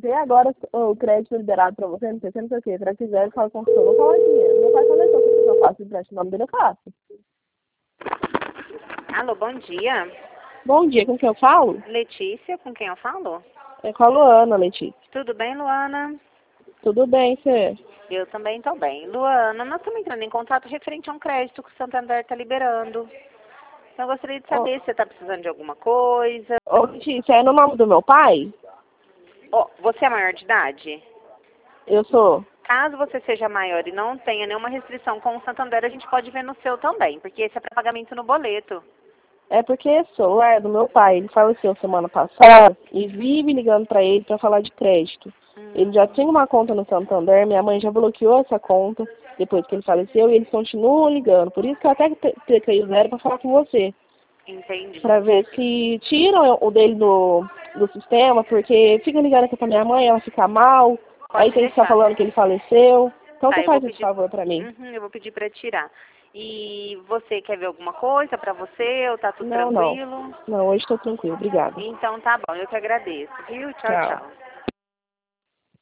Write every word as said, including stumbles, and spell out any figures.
você, agora o crédito liberado pra você, não sei o que, não sei o que. Se quiser, ele fala com o senhor, vou falar dinheiro. Meu pai faleceu, se eu faço empréstimo, o nome dele eu faço. Alô, bom dia. Bom dia, com quem eu falo? Letícia, com quem eu falo? É com a Luana, Letícia. Tudo bem, Luana? Tudo bem, você? Eu também estou bem. Luana, nós estamos entrando em contato referente a um crédito que o Santander está liberando. Eu gostaria de saber Ô, se você está precisando de alguma coisa. ô, Letícia, é no nome do meu pai? Oh, você é maior de idade? Eu sou. Caso você seja maior e não tenha nenhuma restrição com o Santander, a gente pode ver no seu também, porque esse é para pagamento no boleto. É porque esse celular é do meu pai, ele faleceu semana passada e vive ligando pra ele pra falar de crédito. Hum, Ele já tinha uma conta no Santander, minha mãe já bloqueou essa conta depois que ele faleceu e eles continuam ligando. Por isso que eu até teclei o zero pra falar com você, entendi. pra ver se tiram o dele do, do sistema, porque fica ligando aqui pra minha mãe, ela fica mal, Pode aí tem que ficar deixar. falando que ele faleceu. Então Tá, você eu vou faz esse pedir. favor pra mim. Uhum, eu vou pedir para tirar. E você quer ver alguma coisa para você ou tá tudo Não, não. tranquilo? Não, hoje estou tranquilo, obrigada. Então tá bom, eu que agradeço, viu? Tchau, Tchau. tchau.